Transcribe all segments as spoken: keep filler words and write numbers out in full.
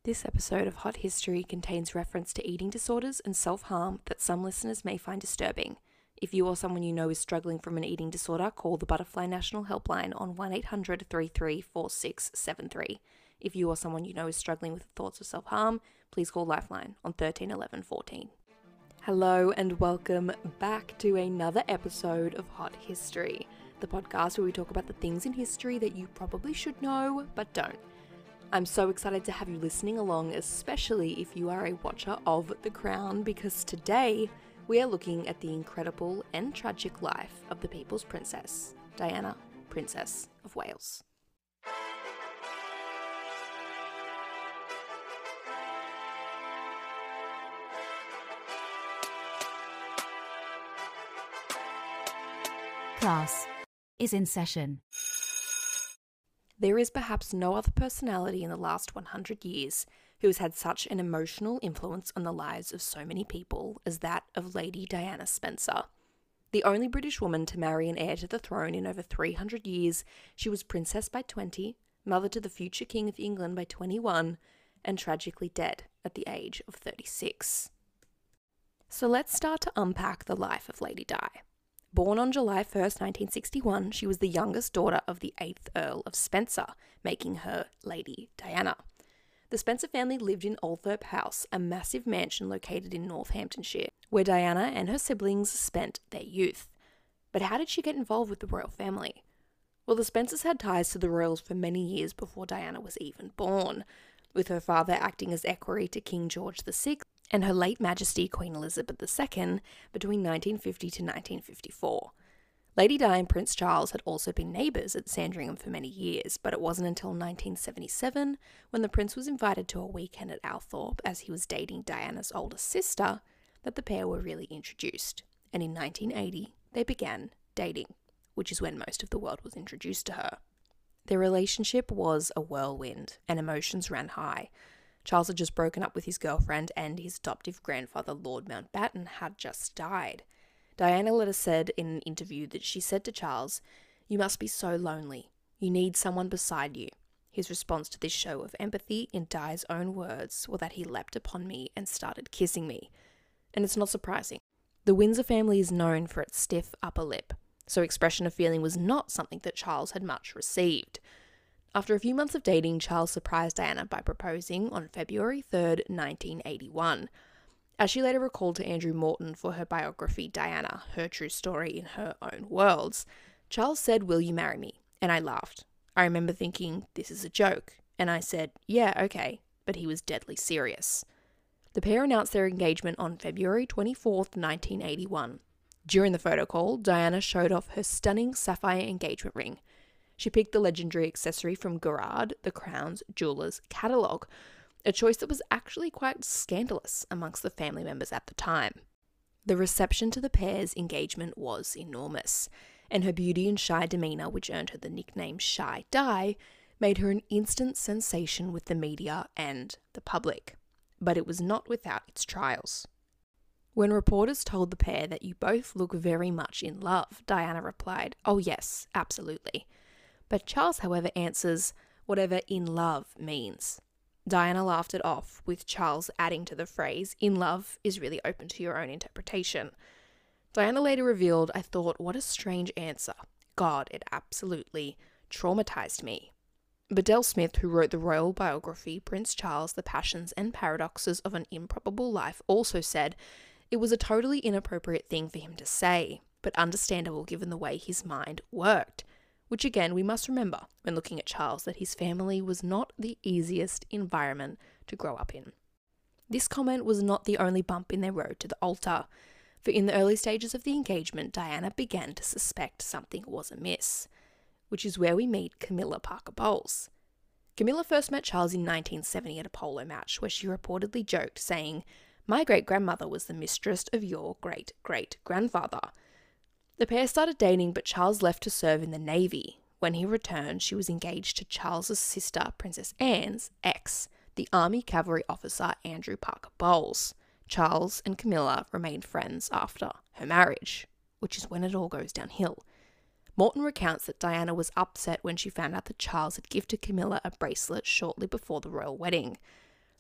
This episode of Hot History contains reference to eating disorders and self-harm that some listeners may find disturbing. If you or someone you know is struggling from an eating disorder, call the Butterfly National Helpline on one eight hundred, three three four six seven three. If you or someone you know is struggling with thoughts of self-harm, please call Lifeline on thirteen eleven fourteen. Hello and welcome back to another episode of Hot History, the podcast where we talk about the things in history that you probably should know but don't. I'm so excited to have you listening along, especially if you are a watcher of The Crown, because today we are looking at the incredible and tragic life of the People's Princess, Diana, Princess of Wales. Class is in session. There is perhaps no other personality in the last one hundred years who has had such an emotional influence on the lives of so many people as that of Lady Diana Spencer. The only British woman to marry an heir to the throne in over three hundred years, she was princess by twenty, mother to the future King of England by twenty-one, and tragically dead at the age of thirty-six. So let's start to unpack the life of Lady Di. Born on July first, nineteen sixty-one, she was the youngest daughter of the eighth Earl of Spencer, making her Lady Diana. The Spencer family lived in Althorpe House, a massive mansion located in Northamptonshire, where Diana and her siblings spent their youth. But how did she get involved with the royal family? Well, the Spencers had ties to the royals for many years before Diana was even born, with her father acting as equerry to King George the Sixth, and her late Majesty Queen Elizabeth the Second between nineteen fifty to nineteen fifty-four. Lady Di and Prince Charles had also been neighbours at Sandringham for many years, but it wasn't until nineteen seventy-seven, when the prince was invited to a weekend at Althorpe as he was dating Diana's older sister, that the pair were really introduced. And in nineteen eighty, they began dating, which is when most of the world was introduced to her. Their relationship was a whirlwind, and emotions ran high. Charles had just broken up with his girlfriend, and his adoptive grandfather, Lord Mountbatten, had just died. Diana later said in an interview that she said to Charles, "You must be so lonely. You need someone beside you." His response to this show of empathy, in Di's own words, was that he leapt upon me and started kissing me. And it's not surprising. The Windsor family is known for its stiff upper lip, so expression of feeling was not something that Charles had much received. After a few months of dating, Charles surprised Diana by proposing on February third, nineteen eighty-one. As she later recalled to Andrew Morton for her biography, Diana, Her True Story in Her Own Words, Charles said, "Will you marry me?" And I laughed. I remember thinking, this is a joke. And I said, yeah, okay, but he was deadly serious. The pair announced their engagement on February twenty-fourth, nineteen eighty-one. During the photo call, Diana showed off her stunning sapphire engagement ring. She picked the legendary accessory from Gerard, the Crown's jeweller's catalogue, a choice that was actually quite scandalous amongst the family members at the time. The reception to the pair's engagement was enormous, and her beauty and shy demeanour, which earned her the nickname Shy Di, made her an instant sensation with the media and the public. But it was not without its trials. When reporters told the pair that you both look very much in love, Diana replied, "Oh yes, absolutely." But Charles, however, answers, "Whatever in love means." Diana laughed it off, with Charles adding to the phrase, "In love is really open to your own interpretation." Diana later revealed, "I thought, what a strange answer. God, it absolutely traumatized me." Bedell Smith, who wrote the royal biography, Prince Charles, The Passions and Paradoxes of an Improbable Life, also said, "It was a totally inappropriate thing for him to say, but understandable given the way his mind worked." Which again, we must remember when looking at Charles, that his family was not the easiest environment to grow up in. This comment was not the only bump in their road to the altar, for in the early stages of the engagement, Diana began to suspect something was amiss, which is where we meet Camilla Parker Bowles. Camilla first met Charles in nineteen seventy at a polo match, where she reportedly joked, saying, "My great-grandmother was the mistress of your great-great-grandfather." The pair started dating, but Charles left to serve in the Navy. When he returned, she was engaged to Charles's sister, Princess Anne's ex, the Army cavalry officer Andrew Parker Bowles. Charles and Camilla remained friends after her marriage, which is when it all goes downhill. Morton recounts that Diana was upset when she found out that Charles had gifted Camilla a bracelet shortly before the royal wedding.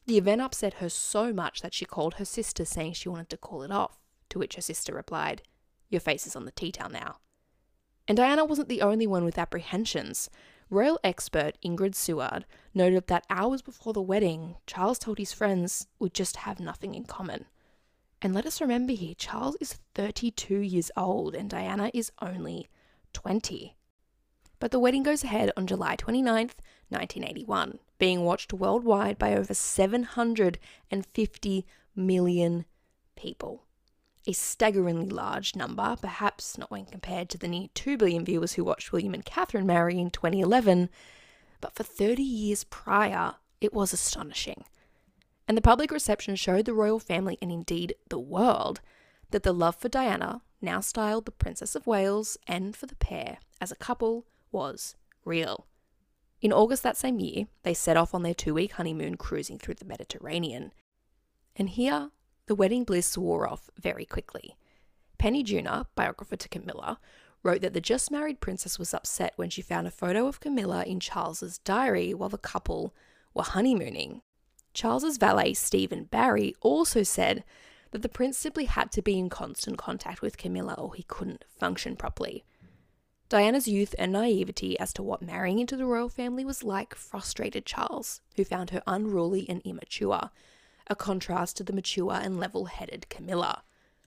The event upset her so much that she called her sister saying she wanted to call it off, to which her sister replied, "Your face is on the tea towel now." And Diana wasn't the only one with apprehensions. Royal expert Ingrid Seward noted that hours before the wedding, Charles told his friends would just have nothing in common. And let us remember here, Charles is thirty-two years old and Diana is only twenty. But the wedding goes ahead on July twenty-ninth, nineteen eighty-one, being watched worldwide by over seven hundred fifty million people. A staggeringly large number, perhaps not when compared to the near two billion viewers who watched William and Catherine marry in twenty eleven, but for thirty years prior, it was astonishing. And the public reception showed the royal family, and indeed the world, that the love for Diana, now styled the Princess of Wales, and for the pair as a couple was real. In August that same year, they set off on their two-week honeymoon cruising through the Mediterranean. And here, the wedding bliss wore off very quickly. Penny Junor, biographer to Camilla, wrote that the just-married princess was upset when she found a photo of Camilla in Charles's diary while the couple were honeymooning. Charles's valet, Stephen Barry, also said that the prince simply had to be in constant contact with Camilla or he couldn't function properly. Diana's youth and naivety as to what marrying into the royal family was like frustrated Charles, who found her unruly and immature, a contrast to the mature and level-headed Camilla.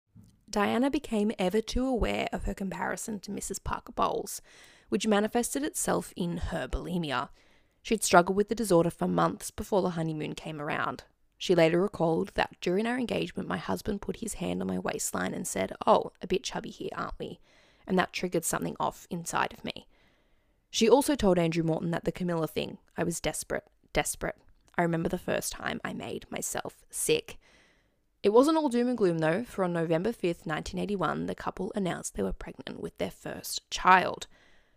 Diana became ever too aware of her comparison to Missus Parker Bowles, which manifested itself in her bulimia. She'd struggled with the disorder for months before the honeymoon came around. She later recalled that during our engagement, my husband put his hand on my waistline and said, "Oh, a bit chubby here, aren't we?" And that triggered something off inside of me. She also told Andrew Morton that the Camilla thing, I was desperate, desperate. I remember the first time I made myself sick. It wasn't all doom and gloom though, for on November fifth, nineteen eighty-one, the couple announced they were pregnant with their first child.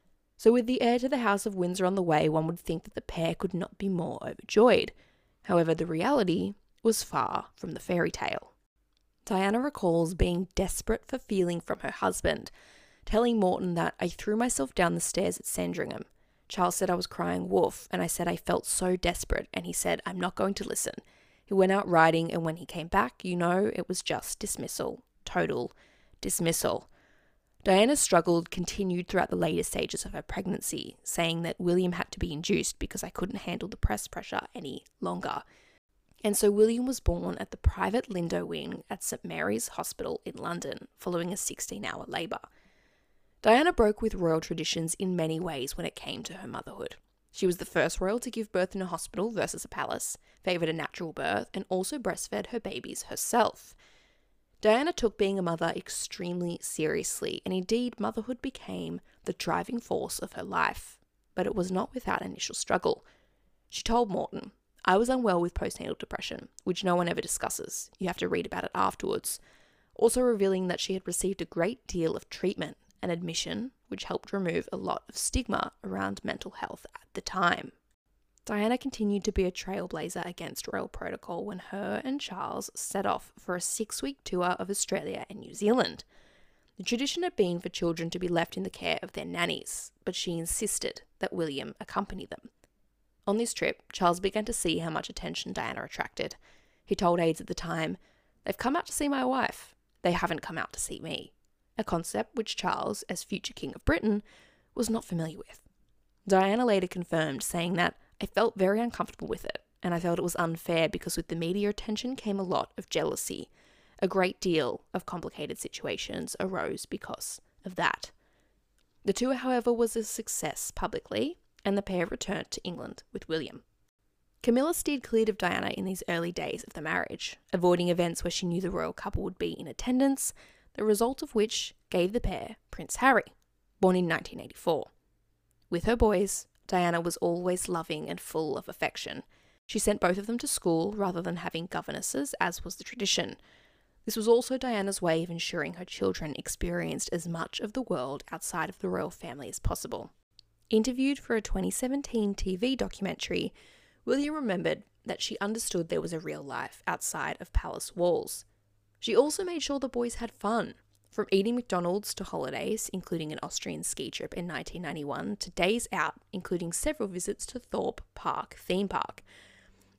So with the heir to the House of Windsor on the way, one would think that the pair could not be more overjoyed. However, the reality was far from the fairy tale. Diana recalls being desperate for feeling from her husband, telling Morton that I threw myself down the stairs at Sandringham. Charles said I was crying wolf, and I said I felt so desperate, and he said, I'm not going to listen. He went out riding, and when he came back, you know, it was just dismissal. Total dismissal. Diana struggled continued throughout the later stages of her pregnancy, saying that William had to be induced because I couldn't handle the press pressure any longer. And so William was born at the private Lindo wing at St Mary's Hospital in London, following a sixteen-hour labour. Diana broke with royal traditions in many ways when it came to her motherhood. She was the first royal to give birth in a hospital versus a palace, favoured a natural birth, and also breastfed her babies herself. Diana took being a mother extremely seriously, and indeed motherhood became the driving force of her life. But it was not without initial struggle. She told Morton, I was unwell with postnatal depression, which no one ever discusses. You have to read about it afterwards. Also revealing that she had received a great deal of treatment and admission, which helped remove a lot of stigma around mental health at the time. Diana continued to be a trailblazer against royal protocol when her and Charles set off for a six-week tour of Australia and New Zealand. The tradition had been for children to be left in the care of their nannies, but she insisted that William accompany them. On this trip, Charles began to see how much attention Diana attracted. He told aides at the time, they've come out to see my wife. They haven't come out to see me. A concept which Charles, as future King of Britain, was not familiar with. Diana later confirmed, saying that I felt very uncomfortable with it, and I felt it was unfair because with the media attention came a lot of jealousy. A great deal of complicated situations arose because of that. The tour, however, was a success publicly, and the pair returned to England with William. Camilla steered clear of Diana in these early days of the marriage, avoiding events where she knew the royal couple would be in attendance, the result of which gave the pair Prince Harry, born in nineteen eighty-four. With her boys, Diana was always loving and full of affection. She sent both of them to school rather than having governesses, as was the tradition. This was also Diana's way of ensuring her children experienced as much of the world outside of the royal family as possible. Interviewed for a twenty seventeen T V documentary, William remembered that she understood there was a real life outside of palace walls. She also made sure the boys had fun, from eating McDonald's to holidays, including an Austrian ski trip in nineteen ninety-one, to days out, including several visits to Thorpe Park theme park.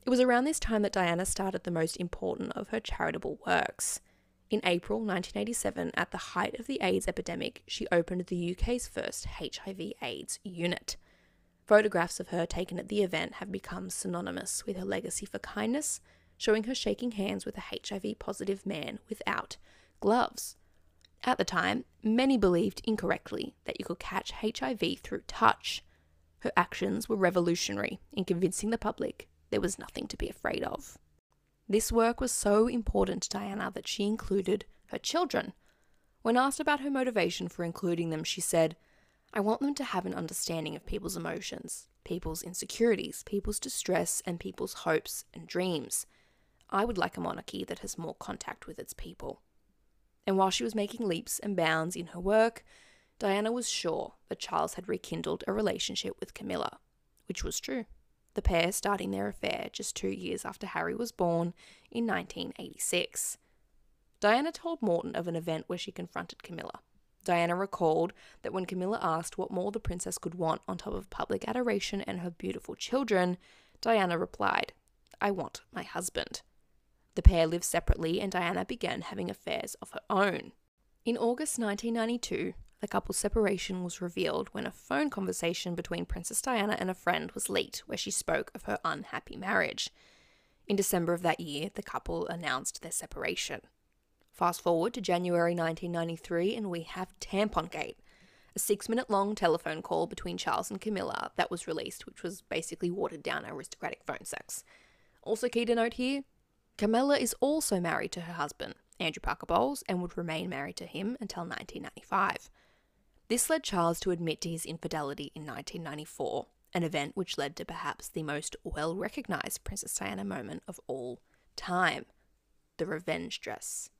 It was around this time that Diana started the most important of her charitable works. In April nineteen eighty-seven, at the height of the AIDS epidemic, she opened the U K's first H I V AIDS unit. Photographs of her taken at the event have become synonymous with her legacy for kindness, showing her shaking hands with a H I V-positive man without gloves. At the time, many believed incorrectly that you could catch H I V through touch. Her actions were revolutionary in convincing the public there was nothing to be afraid of. This work was so important to Diana that she included her children. When asked about her motivation for including them, she said, "I want them to have an understanding of people's emotions, people's insecurities, people's distress, and people's hopes and dreams. I would like a monarchy that has more contact with its people." And while she was making leaps and bounds in her work, Diana was sure that Charles had rekindled a relationship with Camilla, which was true. The pair starting their affair just two years after Harry was born in nineteen eighty-six. Diana told Morton of an event where she confronted Camilla. Diana recalled that when Camilla asked what more the princess could want on top of public adoration and her beautiful children, Diana replied, "I want my husband." The pair lived separately and Diana began having affairs of her own. In August nineteen ninety-two, the couple's separation was revealed when a phone conversation between Princess Diana and a friend was leaked where she spoke of her unhappy marriage. In December of that year, the couple announced their separation. Fast forward to January nineteen ninety-three and we have Tampongate, a six-minute-long telephone call between Charles and Camilla that was released, which was basically watered-down aristocratic phone sex. Also key to note here, Camilla is also married to her husband, Andrew Parker Bowles, and would remain married to him until nineteen ninety-five. This led Charles to admit to his infidelity in nineteen ninety-four, an event which led to perhaps the most well-recognised Princess Diana moment of all time, the revenge dress.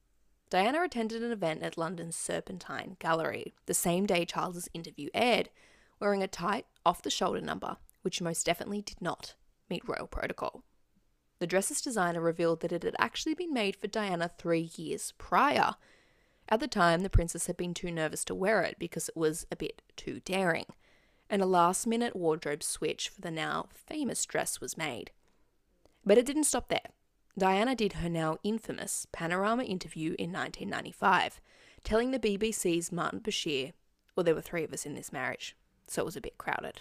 Diana attended an event at London's Serpentine Gallery the same day Charles's interview aired, wearing a tight, off-the-shoulder number, which most definitely did not meet royal protocol. The dress's designer revealed that it had actually been made for Diana three years prior. At the time, the princess had been too nervous to wear it because it was a bit too daring, and a last-minute wardrobe switch for the now famous dress was made. But it didn't stop there. Diana did her now infamous Panorama interview in nineteen ninety-five, telling the B B C's Martin Bashir, well, there were three of us in this marriage, so it was a bit crowded.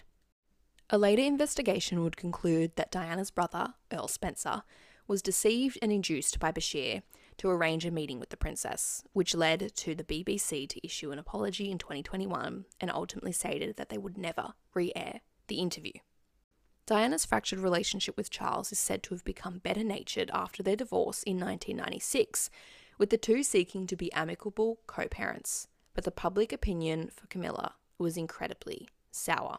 A later investigation would conclude that Diana's brother, Earl Spencer, was deceived and induced by Bashir to arrange a meeting with the princess, which led to the B B C to issue an apology in twenty twenty-one and ultimately stated that they would never re-air the interview. Diana's fractured relationship with Charles is said to have become better-natured after their divorce in nineteen ninety-six, with the two seeking to be amicable co-parents, but the public opinion for Camilla was incredibly sour.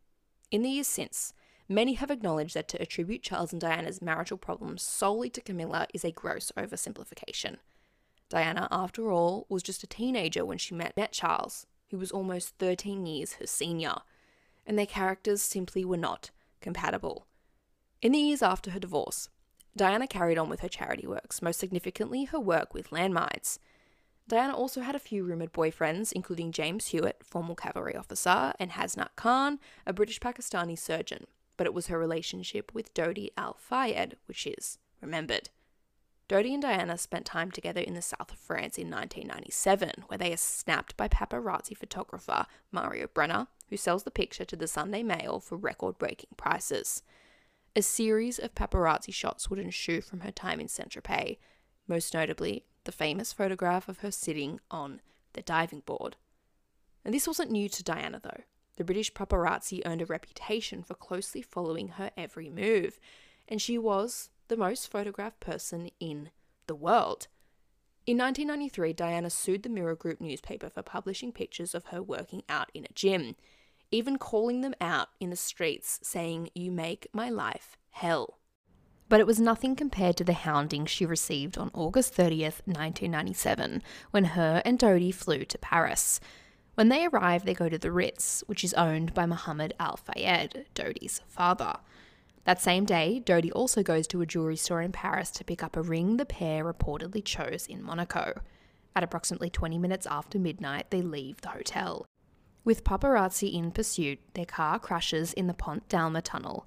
In the years since, many have acknowledged that to attribute Charles and Diana's marital problems solely to Camilla is a gross oversimplification. Diana, after all, was just a teenager when she met, met Charles, who was almost thirteen years her senior, and their characters simply were not compatible. In the years after her divorce, Diana carried on with her charity works, most significantly her work with landmines. Diana also had a few rumoured boyfriends, including James Hewitt, former cavalry officer, and Hasnat Khan, a British-Pakistani surgeon, but it was her relationship with Dodi Al-Fayed which is remembered. Dodi and Diana spent time together in the south of France in nineteen ninety-seven, where they are snapped by paparazzi photographer Mario Brenner, who sells the picture to the Sunday Mail for record-breaking prices. A series of paparazzi shots would ensue from her time in Saint-Tropez, most notably the famous photograph of her sitting on the diving board. And this wasn't new to Diana, though. The British paparazzi earned a reputation for closely following her every move, and she was the most photographed person in the world. In nineteen ninety-three, Diana sued the Mirror Group newspaper for publishing pictures of her working out in a gym, even calling them out in the streets, saying, "You make my life hell." But it was nothing compared to the hounding she received on August thirtieth, nineteen ninety-seven, when her and Dodi flew to Paris. When they arrive, they go to the Ritz, which is owned by Mohammed Al-Fayed, Dodi's father. That same day, Dodi also goes to a jewellery store in Paris to pick up a ring the pair reportedly chose in Monaco. At approximately twenty minutes after midnight, they leave the hotel. With paparazzi in pursuit, their car crashes in the Pont d'Alma tunnel.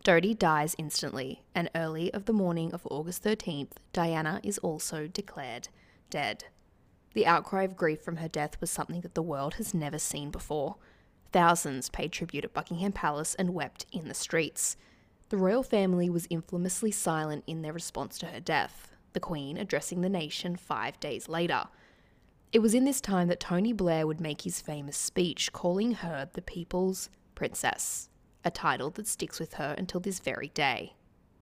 Dodi dies instantly, and early of the morning of August thirteenth, Diana is also declared dead. The outcry of grief from her death was something that the world has never seen before. Thousands paid tribute at Buckingham Palace and wept in the streets. The royal family was infamously silent in their response to her death, the Queen addressing the nation five days later. It was in this time that Tony Blair would make his famous speech calling her the People's Princess, a title that sticks with her until this very day.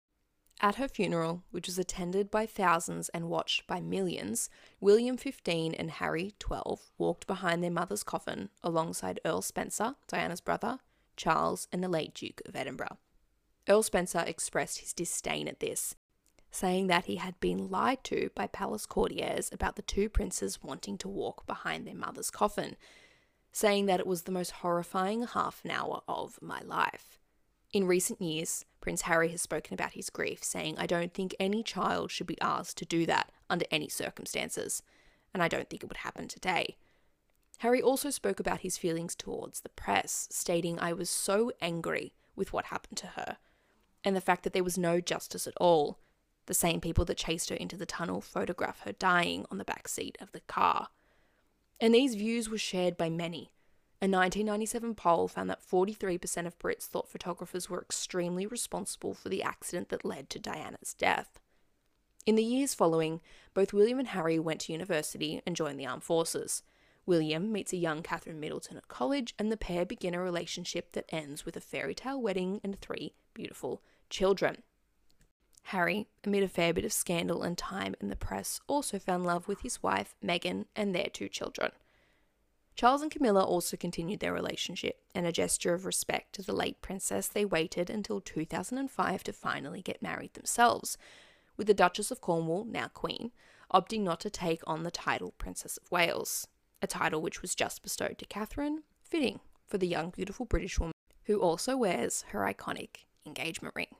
At her funeral, which was attended by thousands and watched by millions, William fifteen and Harry twelve walked behind their mother's coffin alongside Earl Spencer, Diana's brother, Charles, and the late Duke of Edinburgh. Earl Spencer expressed his disdain at this, saying that he had been lied to by palace courtiers about the two princes wanting to walk behind their mother's coffin, saying that it was the most horrifying half an hour of my life. In recent years, Prince Harry has spoken about his grief, saying, "I don't think any child should be asked to do that under any circumstances, and I don't think it would happen today." Harry also spoke about his feelings towards the press, stating, "I was so angry with what happened to her, and the fact that there was no justice at all. The same people that chased her into the tunnel photograph her dying on the back seat of the car." And these views were shared by many. A nineteen ninety-seven poll found that forty-three percent of Brits thought photographers were extremely responsible for the accident that led to Diana's death. In the years following, both William and Harry went to university and joined the armed forces. William meets a young Catherine Middleton at college, and the pair begin a relationship that ends with a fairy tale wedding and three beautiful children. Harry, amid a fair bit of scandal and time in the press, also found love with his wife, Meghan, and their two children. Charles and Camilla also continued their relationship, and a gesture of respect to the late princess, they waited until two thousand five to finally get married themselves, with the Duchess of Cornwall, now Queen, opting not to take on the title Princess of Wales, a title which was just bestowed to Catherine, fitting for the young beautiful British woman who also wears her iconic engagement ring.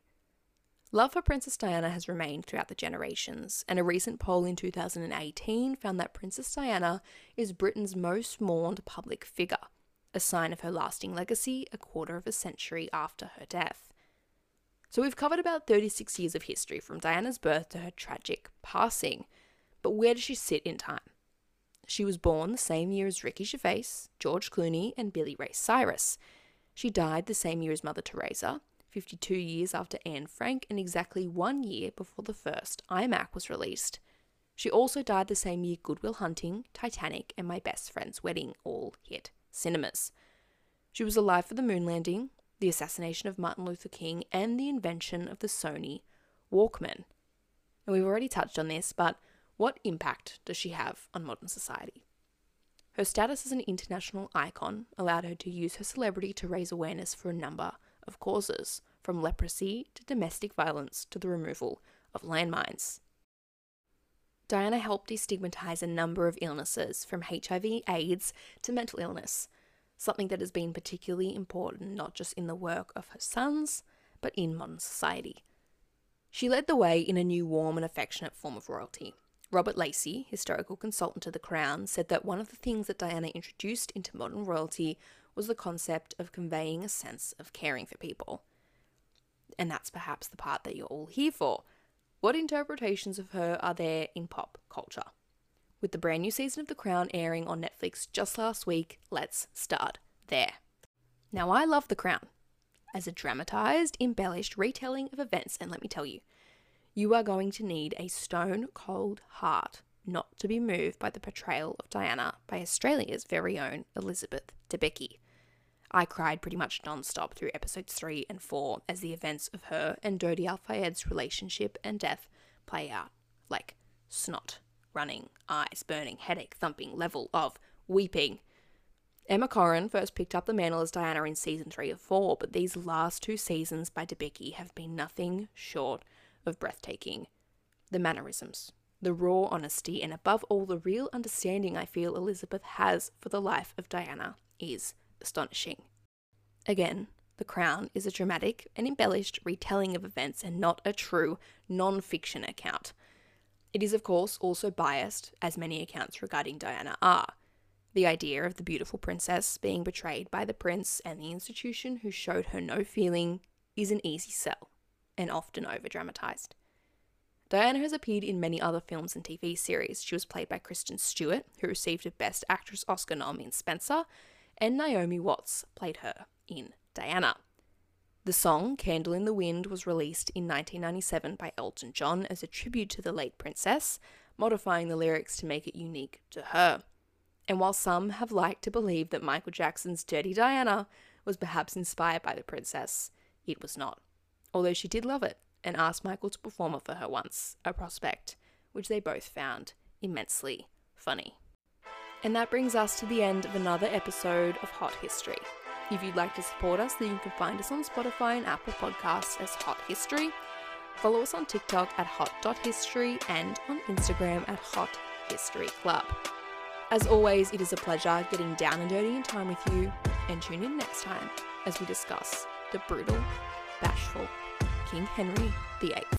Love for Princess Diana has remained throughout the generations, and a recent poll in two thousand eighteen found that Princess Diana is Britain's most mourned public figure, a sign of her lasting legacy a quarter of a century after her death. So we've covered about thirty-six years of history from Diana's birth to her tragic passing, but where does she sit in time? She was born the same year as Ricky Gervais, George Clooney, and Billy Ray Cyrus. She died the same year as Mother Teresa, fifty-two years after Anne Frank, and exactly one year before the first iMac was released. She also died the same year Good Will Hunting, Titanic, and My Best Friend's Wedding all hit cinemas. She was alive for the moon landing, the assassination of Martin Luther King, and the invention of the Sony Walkman. And we've already touched on this, but what impact does she have on modern society? Her status as an international icon allowed her to use her celebrity to raise awareness for a number of causes, from leprosy to domestic violence to the removal of landmines. Diana helped destigmatize a number of illnesses, from H I V AIDS to mental illness, something that has been particularly important not just in the work of her sons, but in modern society. She led the way in a new warm and affectionate form of royalty. Robert Lacey, historical consultant to the Crown, said that one of the things that Diana introduced into modern royalty was the concept of conveying a sense of caring for people. And that's perhaps the part that you're all here for. What interpretations of her are there in pop culture? With the brand new season of The Crown airing on Netflix just last week, let's start there. Now, I love The Crown as a dramatised, embellished retelling of events, and let me tell you, you are going to need a stone-cold heart not to be moved by the portrayal of Diana by Australia's very own Elizabeth Debicki. I cried pretty much non-stop through episodes three and four as the events of her and Dodi Al-Fayed's relationship and death play out, like snot, running, eyes burning, headache thumping level of weeping. Emma Corrin first picked up the mantle as Diana in season three of four, but these last two seasons by Debicki have been nothing short of breathtaking. The mannerisms, the raw honesty, and above all, the real understanding I feel Elizabeth has for the life of Diana is astonishing. Again, The Crown is a dramatic and embellished retelling of events and not a true non-fiction account. It is, of course, also biased, as many accounts regarding Diana are. The idea of the beautiful princess being betrayed by the prince and the institution who showed her no feeling is an easy sell and often over-dramatised. Diana has appeared in many other films and T V series. She was played by Kristen Stewart, who received a Best Actress Oscar nom in Spencer, and Naomi Watts played her in Diana. The song Candle in the Wind was released in nineteen ninety-seven by Elton John as a tribute to the late princess, modifying the lyrics to make it unique to her. And while some have liked to believe that Michael Jackson's Dirty Diana was perhaps inspired by the princess, it was not. Although she did love it and asked Michael to perform it for her once, a prospect, which they both found immensely funny. And that brings us to the end of another episode of Hot History. If you'd like to support us, then you can find us on Spotify and Apple Podcasts as Hot History. Follow us on TikTok at hot dot history and on Instagram at Hot History Club. As always, it is a pleasure getting down and dirty in time with you, and tune in next time as we discuss the brutal, bashful King Henry the eighth.